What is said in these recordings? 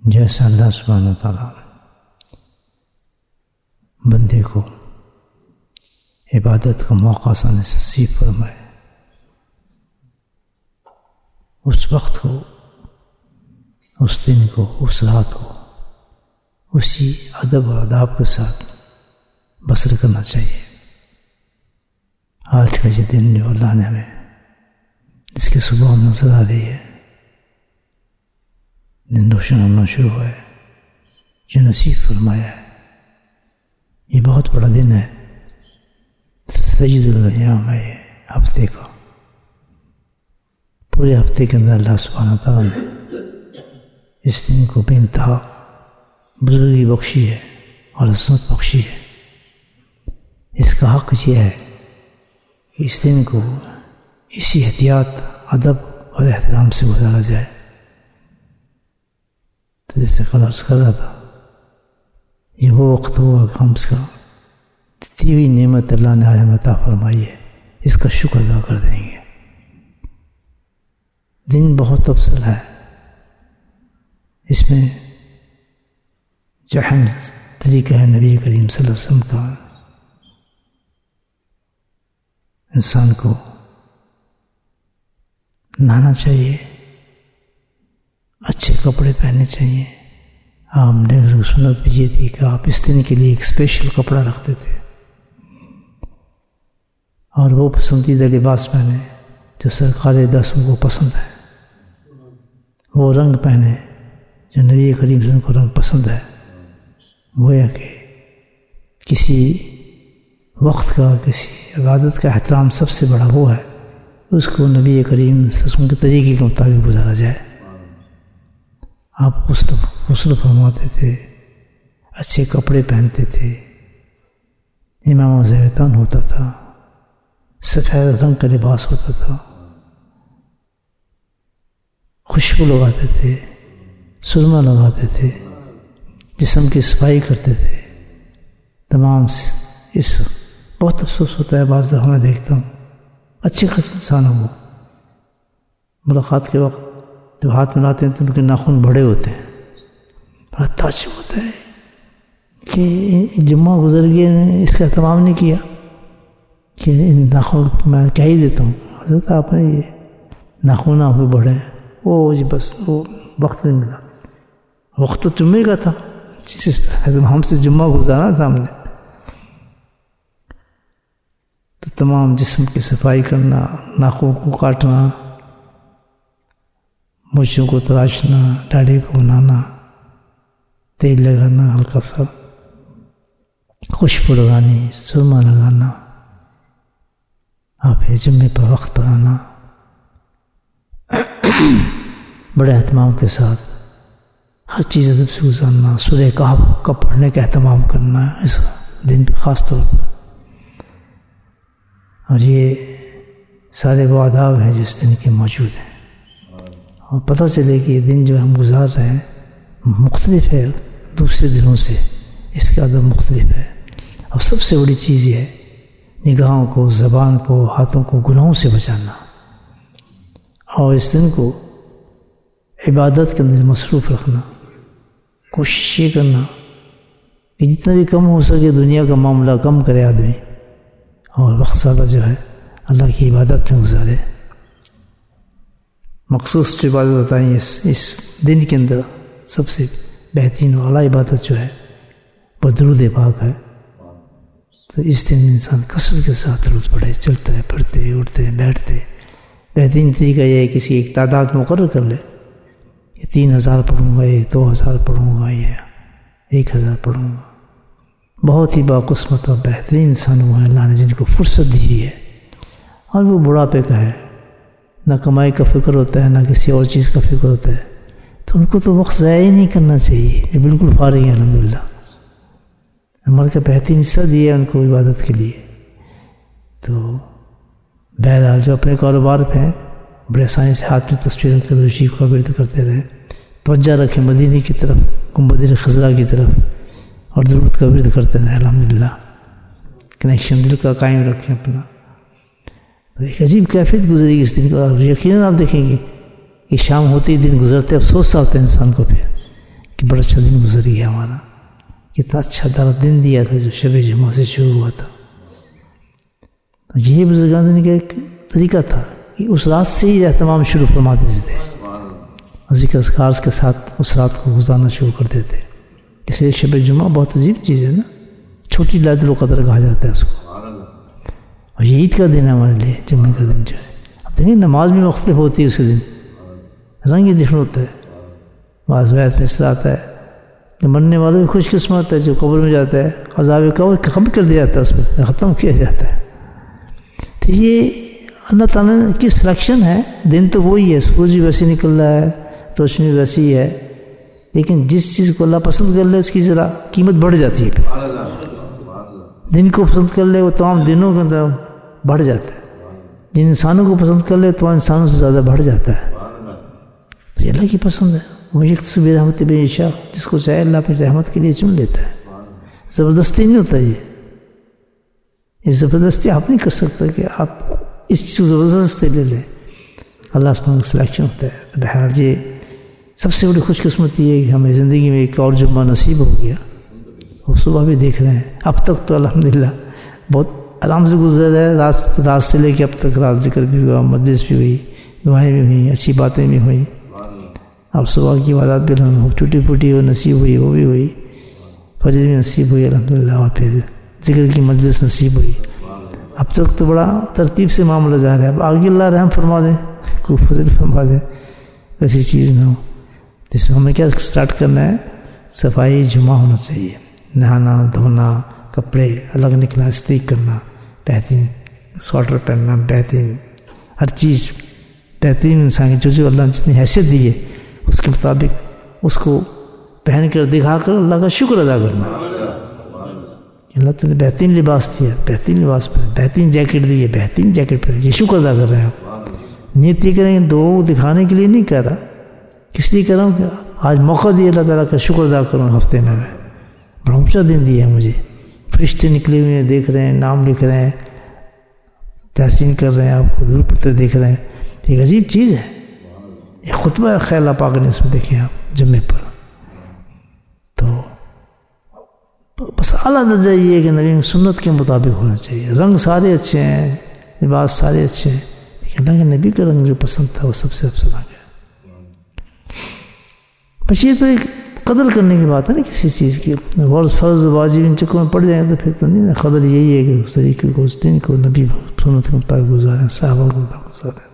جیسا اللہ سبحانہ و تعالیٰ بندے کو عبادت کا موقع آسانی سے نصیب فرمائے، اس وقت کو، اس دن کو، اس رات کو اسی ادب و آداب کے ساتھ بسر کرنا چاہیے۔ آج کا یہ دن جو اللہ نے ہمیں جس کی صبح نظر آ رہی ہے، دن روشن ہونا شروع ہوا ہے، جو نصیب فرمایا ہے، یہ بہت بڑا دن ہے، سید الايام ہے یہ ہفتے کا۔ پورے ہفتے کے اندر اللہ سبحانہ تعالیٰ نے اس دن کو بے انتہا بزرگی بخشی ہے اور عظمت بخشی ہے۔ اس کا حق یہ ہے کہ اس دن کو اسی احتیاط، ادب اور احترام سے گزارا جائے۔ تو جیسے کل عرض کر رہا تھا، یہ وہ وقت ہوا کہ ہم اس کا دی ہوئی نعمت اللہ نے ہمیں عطا فرمائی ہے، اس کا شکر ادا کر دیں گے۔ دن بہت افضل ہے، اس میں جو اہم طریقہ ہے نبی کریم صلی اللہ علیہ وسلم کا، انسان کو نہانا چاہیے، اچھے کپڑے پہننے چاہیے۔ آپ نے سنت بھی یہ تھی کہ آپ اس دن کے لیے ایک اسپیشل کپڑا رکھتے تھے اور وہ پسندیدہ لباس پہنے جو سرکار رسول کو پسند ہے، وہ رنگ پہنے جو نبی کریم صلی اللہ علیہ وسلم کو رنگ پسند ہے۔ گویا کہ کسی وقت کا، کسی عبادت کا احترام سب سے بڑا وہ ہے اس کو نبی کریم صلی اللہ علیہ وسلم کے طریقے کے مطابق گزارا جائے۔ آپ غسل فرماتے تھے، اچھے کپڑے پہنتے تھے، امامہ زیتون ہوتا تھا، سفید رنگ کا لباس ہوتا تھا، خوشبو لگاتے تھے، سرما لگاتے تھے، جسم کی صفائی کرتے تھے۔ تمام اس بہت افسوس ہوتا ہے بعض دفعہ میں دیکھتا ہوں اچھے خاصے انسانوں کو ملاقات کے وقت جب ہاتھ ملاتے ہیں تو ان کے ناخن بڑے ہوتے ہیں، بڑا تعجب ہوتا ہے کہ جمعہ گزر گیا، اس کا اہتمام نہیں کیا کہ ان ناخن میں کیا ہی دیتا ہوں۔ حضرت آپ نے یہ ناخن آپ کے بڑے ہیں، وہ جی بس وہ وقت نہیں ملا، وقت تو جمعے کا تھا، جس طرح ہم سے جمعہ گزارا تھا ہم نے۔ تو تمام جسم کی صفائی کرنا، ناخن کو کاٹنا، مونچھوں کو تراشنا، داڑھی کو بنانا، تیل لگانا، ہلکا سا خوشبو لگانی، سرما لگانا، آپ جمعے پر وقت پر آنا، بڑے اہتمام کے ساتھ ہر چیز ادب سے گزارنا، سورہ کہف کا پڑھنے کا اہتمام کرنا اس دن پہ خاص طور پر۔ اور یہ سارے وہ آداب ہیں جو اس دن کے موجود ہیں، اور پتہ چلے کہ یہ دن جو ہم گزار رہے ہیں مختلف ہے دوسرے دنوں سے، اس کا ادب مختلف ہے۔ اور سب سے بڑی چیز یہ ہے نگاہوں کو، زبان کو، ہاتھوں کو گناہوں سے بچانا، اور اس دن کو عبادت کے اندر مصروف رکھنا، کوشش یہ کرنا کہ جتنا بھی کم ہو سکے دنیا کا معاملہ کم کرے آدمی، اور وقت زیادہ جو ہے اللہ کی عبادت میں گزارے۔ مخصوص جو عبادت بتائیں اس دن کے اندر سب سے بہترین و اعلیٰ عبادت جو ہے وہ درود پاک ہے۔ تو اس دن انسان کثرت کے ساتھ درود پڑھے، چلتے پڑھتے، اٹھتے بیٹھتے۔ بہترین طریقہ یہ ہے کسی ایک تعداد مقرر کر لے، یہ 3000 پڑھوں گا، یہ 2000 پڑھوں گا، یہ 1000 پڑھوں گا۔ بہت ہی باقسمت اور بہترین انسان وہ ہیں اللہ نے جن کو فرصت دی ہوئی ہے، اور وہ بڑھاپے کا ہے، نہ کمائی کا فکر ہوتا ہے، نہ کسی اور چیز کا فکر ہوتا ہے، تو ان کو تو وقت ضائع ہی نہیں کرنا چاہیے، یہ بالکل فارغ ہیں الحمدللہ۔ عمر کا بہترین حصہ دیا ان کو عبادت کے لیے۔ تو بہرحال جو اپنے کاروبار پہ ہیں بڑے آسانی سے ہاتھ میں تصویر رکھ کر شریف کا ورد کرتے رہیں، توجہ رکھیں مدینے کی طرف، گنبد خضرا کی طرف، اور درود کا ورد کرتے رہیں الحمدللہ۔ کنیکشن دل کا قائم رکھیں اپنا۔ تو ایک عجیب کیفیت گزری اس دن کو، یقیناً آپ دیکھیں گے کہ شام ہوتے ہی دن گزرتے افسوس آتا ہے انسان کو پھر کہ بڑا اچھا دن گزر گیا ہمارا، کتنا اچھا دن دیا تھا جو شب جمعہ سے شروع ہوا تھا. یہی بزرگان دین کا ایک طریقہ تھا کہ اس رات سے ہی اہتمام شروع فرما دیتے تھے، ذکر اذکار کے ساتھ اس رات کو گزارنا شروع کر دیتے. اس لیے شب جمعہ بہت عجیب چیز ہے نا، چھوٹی لیلۃ القدر کہا جاتا ہے اس کو. اور یہ عید کا دن ہے ہمارے لیے، جمعہ کا دن جو ہے. اب دیکھیں نماز بھی مختلف ہوتی ہے اس کے دن، رنگ ہی ڈفرنٹ ہوتا ہے. بعض روایت میں اس طرح آتا ہے کہ مرنے والوں کی خوش قسمت ہے جو قبر میں جاتا ہے، عذاب قبر ختم کر دیا جاتا ہے، اس میں ختم کیا جاتا ہے. تو یہ اللہ تعالیٰ کی سلیکشن ہے. دن تو وہی ہے، سورج بھی ویسے نکل رہا ہے، روشنی ویسی ہے، لیکن جس چیز کو اللہ پسند کر لے اس کی ذرا قیمت بڑھ جاتی ہے. دن کو پسند کر لے وہ تمام دنوں کے اندر بڑھ جاتا ہے. جن انسانوں کو پسند کر لے تمام انسانوں سے زیادہ بڑھ جاتا ہے. تو یہ اللہ کی پسند ہے. وہ یکسب رحمت بے شاء، جس کو چاہے اللہ اپنی رحمت کے لیے چن لیتا ہے. زبردستی نہیں ہوتا. یہ زبردستی آپ نہیں کر سکتے کہ آپ اس چیز کو زبردستی لے لیں. اللہ سبحانہ کا سلیکشن ہوتا ہے. بہرحال یہ سب سے بڑی خوش قسمتی ہے کہ ہمیں زندگی میں ایک اور جمعہ نصیب ہو گیا. وہ صبح بھی دیکھ رہے ہیں. اب تک تو الحمدللہ بہت آرام سے گزر رہا ہے. رات سے لے کے اب تک رات ذکر بھی ہوا، مجلس بھی ہوئی، دعائیں بھی ہوئیں، اچھی باتیں بھی ہوئیں. اب صبح کی عبادات بھی ٹوٹی پھوٹی وہ نصیب ہوئی، وہ بھی ہوئی. فجر بھی نصیب ہوئی الحمدللہ، اور پھر ذکر کی مجلس نصیب ہوئی. اب تک تو بڑا ترتیب سے معاملہ جا رہا ہے. اب آگے اللہ رحم فرما دیں، کوئی فضل فرما دیں، ویسی چیز نہ ہو. اس میں ہمیں کیا سٹارٹ کرنا ہے؟ صفائی جمعہ ہونا چاہیے. نہانا دھونا، کپڑے الگ نکلنا، استریک کرنا، بہترین سویٹر پہننا، بہترین ہر چیز بہترین. انسان کی جو اللہ نے جتنی حیثیت دی ہے اس کے مطابق اس کو پہن کر دکھا کر اللہ کا شکر ادا کرنا. اللہ تعالیٰ نے بہترین لباس دیا، بہترین لباس پہنے، بہترین جیکٹ دی ہے، بہترین جیکٹ پہنے، یہ شکر ادا کر رہے ہیں آپ. نیت یہ کریں دو دکھانے کے لیے نہیں کہہ رہا، کس لیے کہہ رہا ہوں کہ آج موقع دیا اللہ تعالیٰ کا شکر ادا کروں. ہفتے میں بڑا اونچا دن دیا ہے مجھے. فرشتے نکلے ہوئے ہیں، دیکھ رہے ہیں، نام لکھ رہے ہیں، تحسین کر رہے ہیں، آپ کو دور پڑتے دیکھ رہے ہیں. ایک عجیب چیز ہے. ایک خطبہ خیر اللہ پاک نے اس میں دیکھیں آپ جمعے پر. تو بس اعلیٰ درجہ یہ ہے کہ نبی سنت کے مطابق ہونا چاہیے. رنگ سارے اچھے ہیں، لباس سارے اچھے ہیں، لیکن اللہ کے نبی کا رنگ جو پسند تھا وہ سب سے افضل رنگ ہے. بس یہ تو ایک قدر کرنے کی بات ہے نا کسی چیز کی. فرض واجب ان چکوں میں پڑ جائیں تو پھر تو نہیں. قدر یہی ہے کہ اس طریقے کو اس دن کو نبی سنت کے مطابق گزاریں، صحابہ کے مطابق گزاریں.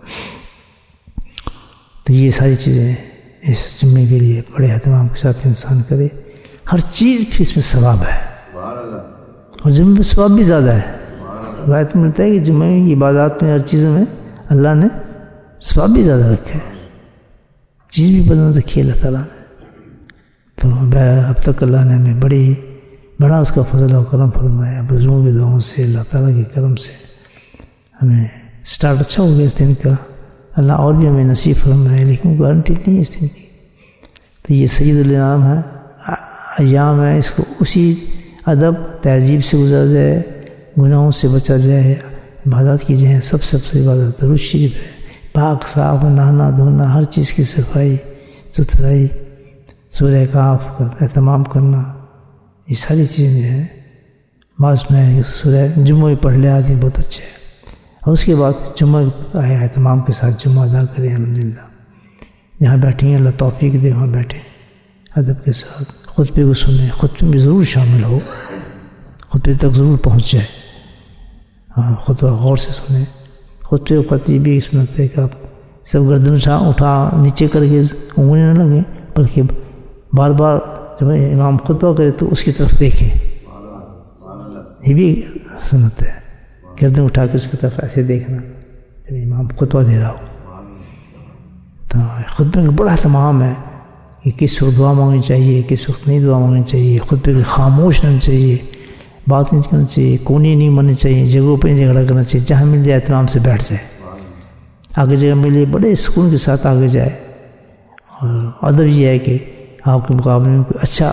تو یہ ساری چیزیں اس جمعے کے لیے بڑے اہتمام کے ساتھ انسان کرے. ہر چیز پھر اس میں ثواب ہے، اور جمعے میں ثواب بھی زیادہ ہے. روایت میں ملتا ہے کہ جمعے کی عبادات میں ہر چیزوں میں اللہ نے ثواب بھی زیادہ رکھا ہے. چیز بھی بدل رکھی ہے اللہ تعالیٰ نے. تو اب تک اللہ نے ہمیں بڑا اس کا فضل و کرم فرمایا. بزرگوں کی دعاؤں سے، اللہ تعالیٰ کے کرم سے ہمیں سٹارٹ اچھا ہو گیا اس دن کا. اللہ اور بھی ہمیں نصیب فرمائے، لیکن گارنٹی نہیں ہے اس دن کی. تو یہ سید الانام ہے، ایام ہے، اس کو اسی ادب تہذیب سے گزر جائے، گناہوں سے بچا جائے، عبادات کی جائیں. سب سے عبادت درود شریف ہے. پاک صاف نہانا دھونا، ہر چیز کی صفائی ستھرائی، سورہ کہف کا اہتمام کرنا، یہ ساری چیزیں جو ہیں بعض میں سورہ جمعہ پڑھ لے آدمی بہت اچھا ہے. اور اس کے بعد جمعہ آئے اہتمام کے ساتھ جمعہ ادا کریں. الحمدللہ جہاں بیٹھیں ہیں اللہ توفیق دے وہاں بیٹھیں، ادب کے ساتھ خطبے کو سنیں. خطبے میں ضرور شامل ہو، خطبے تک ضرور پہنچ جائے. ہاں خطبہ غور سے سنیں. خطبے کو پتی بھی سنتے کہ آپ سب گردن اٹھا نیچے کر کے انگلی نہ لگیں، بلکہ بار بار جب امام خطبہ کرے تو اس کی طرف دیکھیں. یہ بھی سنت ہے، گردن اٹھا کے اس کی طرف ایسے دیکھنا جب امام خطبہ دے رہا ہو. تو خطبے کا بڑا اہتمام ہے کہ کس وقت دعا مانگنی چاہیے، کس وقت نہیں دعا مانگنی چاہیے. خطبے کے خاموش رہنا چاہیے، بات نہیں کرنا چاہیے، کونے نہیں مرنی چاہیے، جگہوں پہ نہیں جھگڑا کرنا چاہیے. جہاں مل جائے اہتمام سے بیٹھ جائے، آگے جگہ ملے بڑے سکون کے ساتھ آگے جائے. اور ادب یہ ہے کہ آپ کے مقابلے میں کوئی اچھا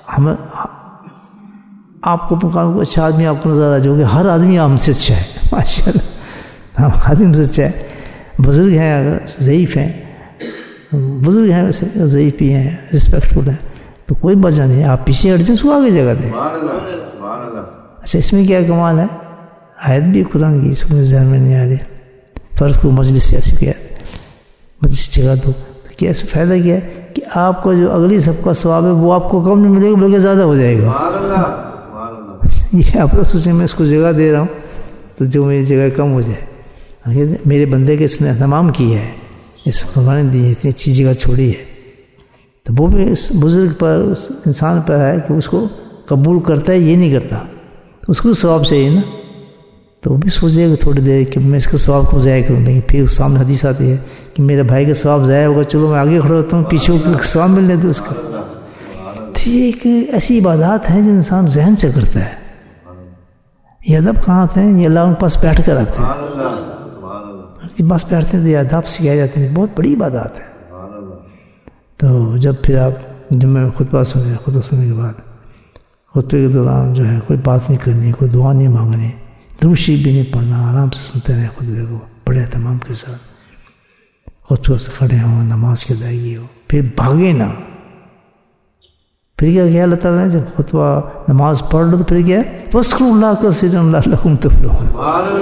آپ کو مقابلے میں اچھا آدمی آپ کو نظر آ جو کہ ہر آدمی آپ سے اچھا ہے. ماشاء اللہ ہر آدمی سے اچھا ہے. بزرگ ہیں اگر ضعیف ہیں، بزرگ ہیں ویسے ضعیف بھی ہیں، رسپیکٹفل ہیں، تو کوئی وجہ نہیں, آپ پیچھے ہٹ جائیں, اس کو آگے جگہ دیں. اچھا اس میں کیا کمال ہے, آیت بھی قرآن کی اس کو ذہن میں نہیں آ رہی, فرض کو مجلس سے ایسی کیا مجلس جگہ دو, کیا اس میں فائدہ کیا ہے کہ آپ کو جو اگلی سب کا ثواب ہے وہ آپ کو کم نہیں ملے گا بلکہ زیادہ ہو جائے گا. یہ آپ کو سوچیں میں اس کو جگہ دے رہا ہوں تو جو میری جگہ کم ہو جائے, میرے بندے کے اس نے اہتمام کیا ہے, اس قربانی دی ہے, اتنی اچھی جگہ چھوڑی ہے, تو وہ بھی اس بزرگ پر, اس انسان پر ہے کہ اس کو قبول کرتا ہے یہ نہیں کرتا, اس کو ثواب چاہیے نا, تو وہ بھی سوچے گا تھوڑی دیر کہ میں اس کے ثواب کو ضائع کروں. لیکن پھر سامنے حدیث آتی ہے کہ میرے بھائی کا ثواب ضائع ہوگا, چلو میں آگے کھڑا ہوتا ہوں, پیچھے ثواب ملنے دو اس کا. تو یہ ایک ایسی عبادات ہیں جو انسان ذہن سے کرتا ہے. یہ ادب کہاں آتے ہیں, یہ اللہ ان کے پاس بیٹھ کر آتے ہیں, جب پاس بیٹھتے ہیں تو یہ ادب سکھائے جاتے ہیں, بہت بڑی عبادات ہے. تو جب پھر آپ جب میں خطبہ سنے, خطبہ سننے کے بعد خطبے کے دوران جو ہے کوئی بات نہیں کرنی, کوئی دعا نہیں مانگنی, درود شریف بھی نہیں پڑھنا, آرام سے سنتے رہے خطبے کو بڑے اہتمام کے ساتھ. خطبہ سے کھڑے ہوں, نماز کی ادائیگی ہو, پھر بھاگے نہ. پھر کیا کیا اللہ تعالیٰ نے جب خطبہ نماز پڑھ لو تو پھر کیا ہے, وَاذْكُرُوا اللَّهَ كَثِيرًا لَعَلَّكُمْ تُفْلِحُونَ.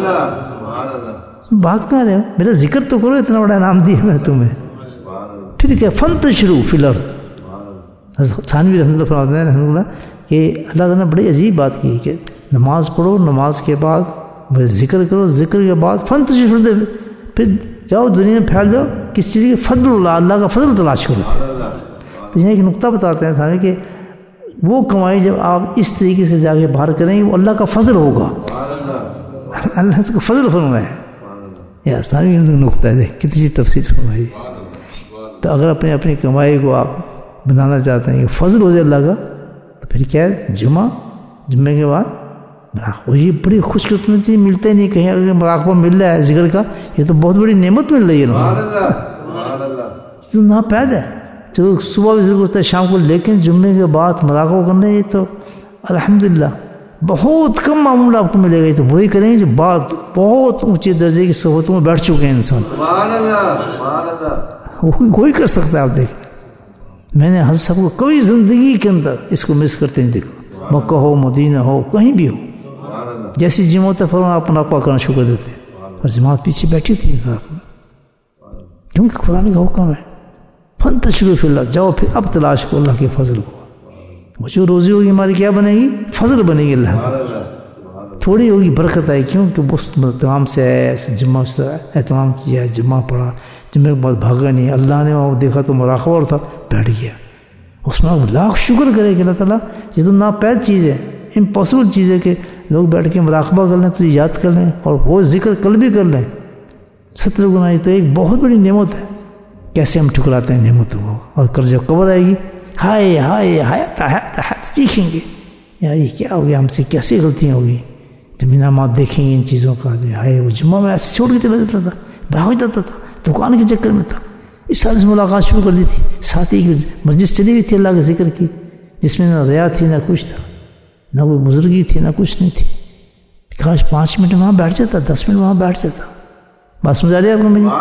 بھاگ کہاں رہے ہو, میرا ذکر تو کرو, اتنا بڑا انعام دیا میں نے تمہیں. پھر کیا فَانْتَشِرُوا فِي الْأَرْضِ. تھانوی رحمۃ اللہ فرماتے ہیں رحمۃ اللہ کہ اللہ تعالیٰ نے بڑی عجیب بات کی کہ نماز پڑھو, نماز کے بعد ذکر کرو, ذکر کے بعد فَانْتَشِرُوا, پھر جاؤ دنیا میں پھیل جاؤ, کس چیز کے فضل اللہ, اللہ کا فضل تلاش کرو. تو یہاں ایک نقطہ بتاتے ہیں تھانے کہ وہ کمائی جب آپ اس طریقے سے جا کے باہر کریں گے وہ اللہ کا فضل ہوگا, اللہ کا فضل فرمایا ہے. یہ آسانی نقطہ ہے, کتنی تفصیل فرمائی. تو اگر اپنی کمائی کو آپ بنانا چاہتے ہیں کہ فضل ہو جائے اللہ کا, تو پھر کیا ہے, جمعے کے بعد یہ بڑی خوش قسمتی ملتے نہیں کہیں, اگر مراقبہ مل رہا ہے ذکر کا, یہ تو بہت بڑی نعمت مل رہی ہے, تو نہ پیدا ہے. تو صبح بھی ذکر ہوتا ہے, شام کو, لیکن جمعے کے بعد مراقبہ کرنا یہ تو الحمدللہ بہت کم معمول آپ کو ملے گا. تو وہی کریں گے جو بات بہت اونچے درجے کی صحبتوں میں بیٹھ چکے ہیں انسان, وہی کر سکتا ہے. آپ دیکھیں میں نے حضرت صاحب کو کبھی زندگی کے اندر اس کو مس کرتے نہیں دیکھا, مکہ ہو, مدینہ ہو, کہیں بھی ہو, جیسی جمعہ تک فرما آپ مراقبہ کرنا شروع کر دیتے, اور جماعت پیچھے بیٹھی تھی, کیونکہ قرآن کا حکم ہے فَانْتَشِرُوا فِي الْأَرْضِ. جاؤ پھر اب تلاش کرو اللہ کے فضل کو. وہ جو روزی ہوگی ہماری کیا بنے گی, فضل بنے گی. اللہ تھوڑی ہوگی, برکت آئے, کیوں کہ اس اہتمام سے آیا, جمعہ سے اہتمام کیا, جمعہ پڑھا, جمعے کے بعد بھاگا نہیں, اللہ نے وہ دیکھا تو مراقبہ اور تھا, بیٹھ گیا. اس میں لاکھ شکر کرے کہ اللہ تعالیٰ یہ تو ناپید چیز ہے, امپاسبل چیز ہے کہ لوگ بیٹھ کے مراقبہ کر لیں, تو یاد کر لیں, اور وہ ذکر کل بھی کر لیں. 70 گنا, یہ تو ایک بہت بڑی نعمت ہے. کیسے ہم ٹھکراتے ہیں نعمتوں کو, اور کل جب قبر آئے گی, ہائے ہائے حیات چیخیں گے, یار یہ کیا ہو گیا, ہم سے کیسی غلطیاں ہوگی. جب انعامات دیکھیں گے ان چیزوں کا, ہائے وہ جمعہ میں ایسے چھوڑ کے چلا جاتا تھا, بھاگ جاتا تھا, دکان کے چکر میں تھا, اس سال سے ملاقات شروع کر دی تھی, ساتھی کی مجلس چلی ہوئی تھی اللہ کے ذکر کی, جس میں نہ ریا تھی نہ کچھ تھا, نہ کوئی بزرگی تھی نہ کچھ نہیں تھی. کاش 5 منٹ وہاں بیٹھ جاتا, 10 منٹ وہاں بیٹھ جاتا. بات سمجھ آ رہی ہے آپ کو میری؟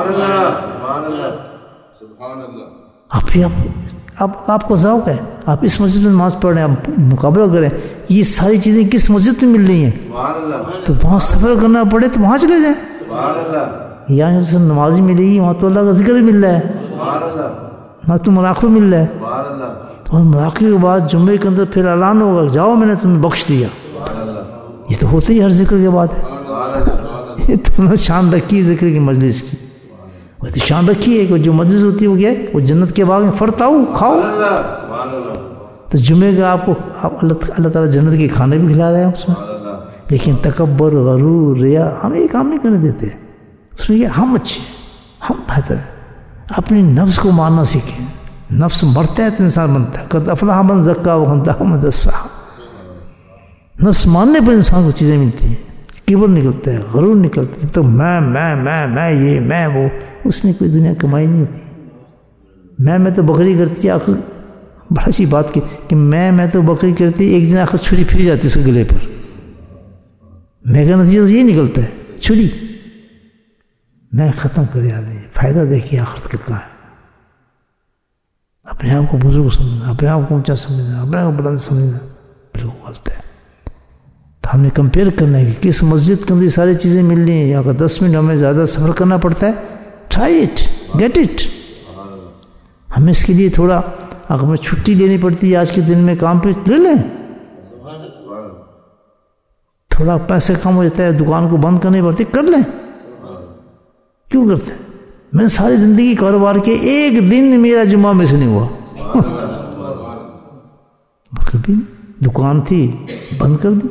آپ کو ذوق ہے, آپ اس مسجد میں نماز پڑھ رہے ہیں, آپ مقابلہ کریں یہ ساری چیزیں کس مسجد میں مل رہی ہیں, تو وہاں سفر کرنا پڑے تو وہاں چلے جائیں. یہاں سے نمازی ملے گی, وہاں تو اللہ کا ذکر بھی مل رہا ہے, وہاں تو مراقبہ مل رہا ہے. اور مراقبے کے بعد جمعے کے اندر پھر اعلان ہوگا, جاؤ میں نے تمہیں بخش دیا. یہ تو ہوتا ہی ہر ذکر کے بعد ہے. یہ تو شان رکھی ذکر کی مجلس کی, وہ تو شان رکھی ہے کہ جو مجلس ہوتی ہے وہ کیا ہے, وہ جنت کے باغ میں فرتاؤ کھاؤ. تو جمعے کا آپ کو اللہ تعالیٰ جنت کے کھانے بھی کھلا رہے ہیں اس میں, لیکن تکبر, غرور, ریا ہمیں یہ کام نہیں کرنے دیتے. اس میں یہ ہم اچھے, ہم بہتر ہیں. اپنی نفس کو ماننا سیکھیں. نفس مرتا ہے تو انسان بنتا ہے. قد افلح من زکا ومن خاب من دساہا. نفس ماننے پر انسان کو چیزیں ملتی ہیں, کبر نکلتا ہے, غرور نکلتا ہے. تو میں یہ میں وہ, اس نے کوئی دنیا کمائی نہیں ہوتی. میں تو بکری کرتی ہے, آخر بڑا سی بات کی کہ میں تو بکری کرتی, ایک دن آخر چھری پھر جاتی اس کے گلے پر. میں کا نتیجہ تو یہ نکلتا ہے, چھری میں ختم کر آدمی, فائدہ دیکھیے آخرت کتنا ہے. اب اپنے آپ کو بزرگ سمجھنا، اپنے آپ کو اونچا سمجھنا، اپنے آپ کو بلند سمجھنا بالکل غلط ہے. تو ہم نے کمپیئر کرنا ہے کہ کس مسجد کے اندر ساری چیزیں مل رہی ہیں. اگر 10 منٹ ہمیں زیادہ سفر کرنا پڑتا ہے، ٹرائی اٹ، گیٹ اٹ. ہمیں اس کے لیے تھوڑا، اگر ہمیں چھٹی لینی پڑتی ہے آج کے دن میں کام پہ، لے لیں. تھوڑا پیسے کم ہو جاتا ہے، دکان کو بند کرنی پڑتی، کر لیں. کیوں کرتے ہیں؟ میں نے ساری زندگی کاروبار کے ایک دن میرا جمعہ میں سے نہیں ہوا. کبھی دکان تھی بند کر دی.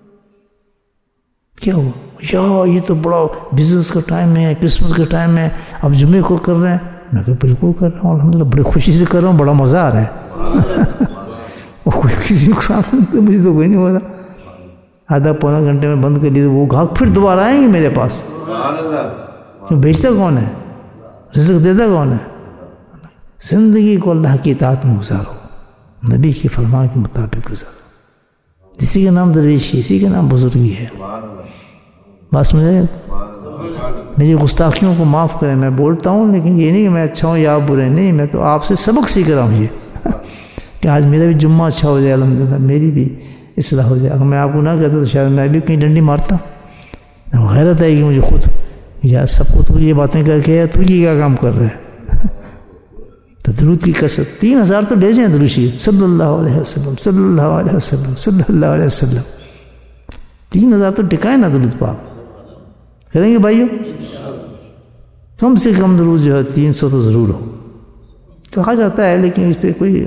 کیا ہوا؟ یا یہ تو بڑا بزنس کا ٹائم ہے، کرسمس کا ٹائم ہے، اب جمعے کو کر رہے ہیں. میں کہ بالکل کر رہا ہوں، الحمدللہ بڑی خوشی سے کر رہا ہوں، بڑا مزہ آ رہا ہے. کوئی کسی نقصان تو مجھے تو کوئی نہیں ہو رہا. آدھا پونا گھنٹے میں بند کر لیے وہ گاہک پھر دوبارہ آئیں گے میرے پاس. بیچتا کون ہے؟ رزق دیتا کون ہے؟ زندگی کو اللہ کی اطاعت میں گزارو، نبی کی فرمان کے مطابق گزارو. اسی کا نام درویشی، اسی کا نام بزرگی ہے. بس میری گستاخیوں کو معاف کریں، میں بولتا ہوں لیکن یہ نہیں کہ میں اچھا ہوں یا آپ برے. نہیں، میں تو آپ سے سبق سیکھ رہا ہوں یہ کہ آج میرا بھی جمعہ اچھا ہو جائے، الحمدللہ میری بھی اصلاح ہو جائے. اگر میں آپ کو نہ کہتا تو شاید میں بھی کہیں ڈنڈی مارتا. غیرت آئے گی مجھے خود، یا سب کو تو یہ باتیں کر کے تو یہ کیا کام کر رہے ہیں. تو درود کی کثرت 3000 تو لے جائیں درود شریف صلی اللہ علیہ وسلم، صلی اللہ علیہ وسلم، صلی اللہ علیہ وسلم. 3000 تو ٹکائے نا درود پاک. کریں گے بھائیو؟ کم سے کم درود جو ہے 300 تو ضرور ہو. کہا جاتا ہے لیکن اس پہ کوئی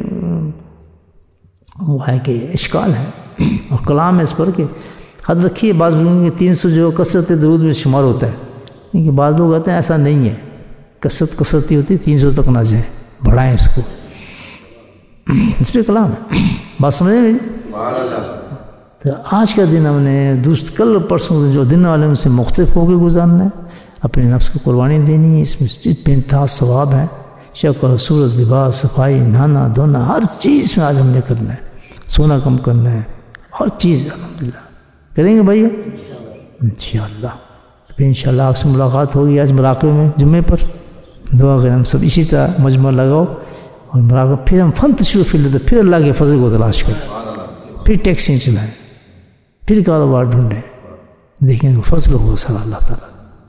وہ ہے کہ اشکال ہے اور کلام ہے اس پر کہ حد رکھیے. بعض لوگوں کے 300 جو کثرت درود میں شمار ہوتا ہے، لیکن بعض لوگ کہتے ہیں ایسا نہیں ہے، کثرت ہی ہوتی ہے، 300 تک نہ جائیں، بڑھائیں اس کو. اس پہ کلام ہے. بات سمجھیں میری؟ تو آج کا دن ہم نے کل پرسوں جو دن والے ان سے مختلف ہو کے گزارنا ہے. اپنے نفس کو قربانی دینی ہے. اس میں بے انتہا ثواب ہے. شکل، صورت، لباس، صفائی، نہانا دھونا، ہر چیز میں آج ہم نے کرنا ہے. سونا کم کرنا ہے، ہر چیز الحمدللہ کریں گے بھائی انشاءاللہ. پھر انشاءاللہ آپ سے ملاقات ہوگی آج مراقبے میں جمعے پر. دعا کریں ہم سب اسی طرح مجمع لگاؤ اور مراقبہ. پھر ہم فن تشریف فی اللہ، پھر اللہ کے فضل کو تلاش کریں، پھر ٹیکسیں چلائیں، پھر کاروبار ڈھونڈیں، دیکھیں گے فضل ہو سر اللہ تعالیٰ.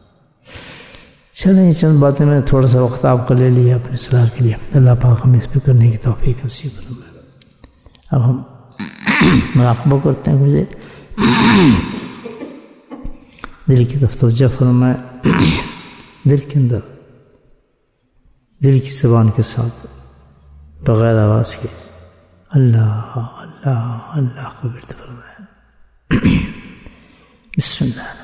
چلیں چند باتیں میں تھوڑا سا وقت آپ کا لے لیا اپنے صلاح کے لیے. اللہ پاک ہمیں اس پہ کرنے کی توفیق نصیب فرمائے. اب ہم مراقبہ کرتے ہیں. مجھے دل کی طرف توجہ فرمائے، دل کے اندر، دل کی زبان کے ساتھ بغیر آواز کے اللہ اللہ اللہ کو ورد فرمائے. بسم اللہ.